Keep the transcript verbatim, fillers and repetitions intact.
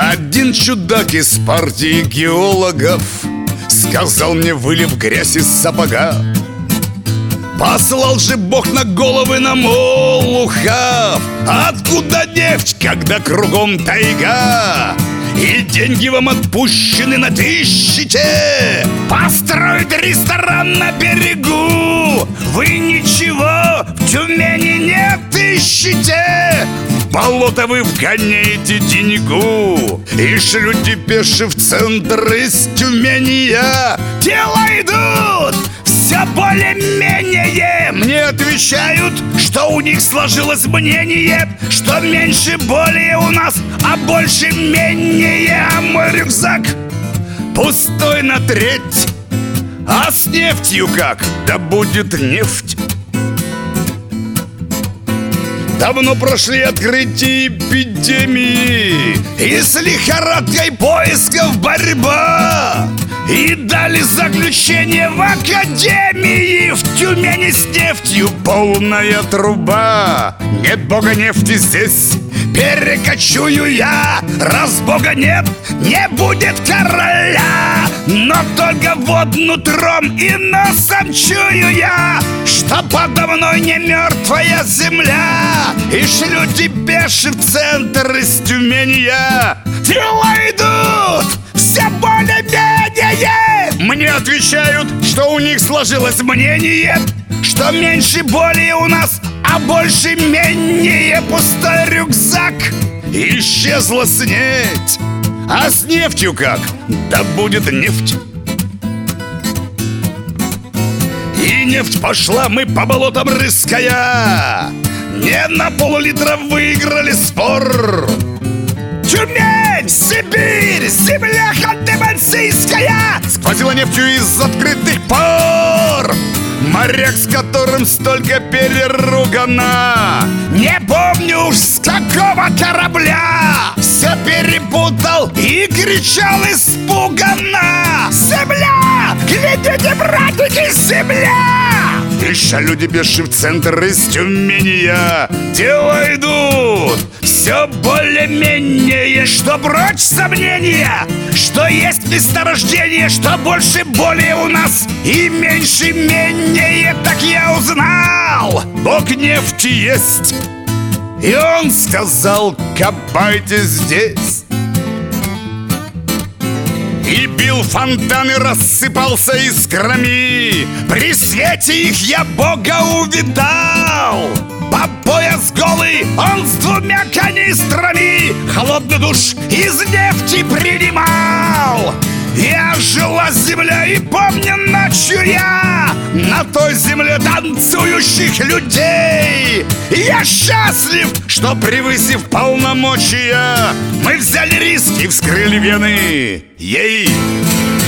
Один чудак из партии геологов сказал мне, вылив грязь из сапога: послал же Бог на головы нам олухов. Откуда нефть, когда кругом тайга? И деньги вам отпущены на тысячите. Построить ресторан на берегу вы ничего в Тюмени не отыщете. В болото вы вгоняете деньгу и шлю депеши в центр из Тюмени. Дела идут все более-менее. Мне отвечают, что у них сложилось мнение, что меньше более у нас, а больше менее. А мой рюкзак пустой на треть. А с нефтью как? Да будет нефть. Давно прошли открытие эпидемии, и с лихорадкой поисков борьба. И дали заключение в академии: в Тюмени с нефтью полная труба. Нет бога нефти здесь, перекочую я. Раз бога нет, не будет короля. Но только вот нутром и носом чую я, что подо мной не мертвая земля. И шлю депеши в центр из Тюмени. Дела идут все более-менее. Мне отвечают, что у них сложилось мнение, что меньше более у нас, а больше менее. Пустой рюкзак, исчезла снеть. А с нефтью как? Да будет нефть. И нефть пошла, мы по болотам рыская. Не на поллитра выиграли спор. Тюмень, Сибирь, земля ханты-мансийская сквозила нефтью из открытых пор. Моряк, с которым столько переругано, не помню уж с какого корабля, все перепутал и кричал испуганно: земля! Глядите, братики, земля! Еще люди пеши в центр из Тюмени. Дела идут все более-менее. Что прочь сомнения, что есть месторождение, что больше более у нас и меньше менее. Так я узнал, бог нефти есть, и он сказал: копайте здесь. И бил фонтан и рассыпался искрами. При свете их я Бога увидал. По пояс голый он с двумя канистрами холодный душ из нефти принимал. Я жила земля, и помню ночью я на той земле танцующих людей. Я счастлив, что, превысив полномочия, мы взяли риски, вскрыли вены ей.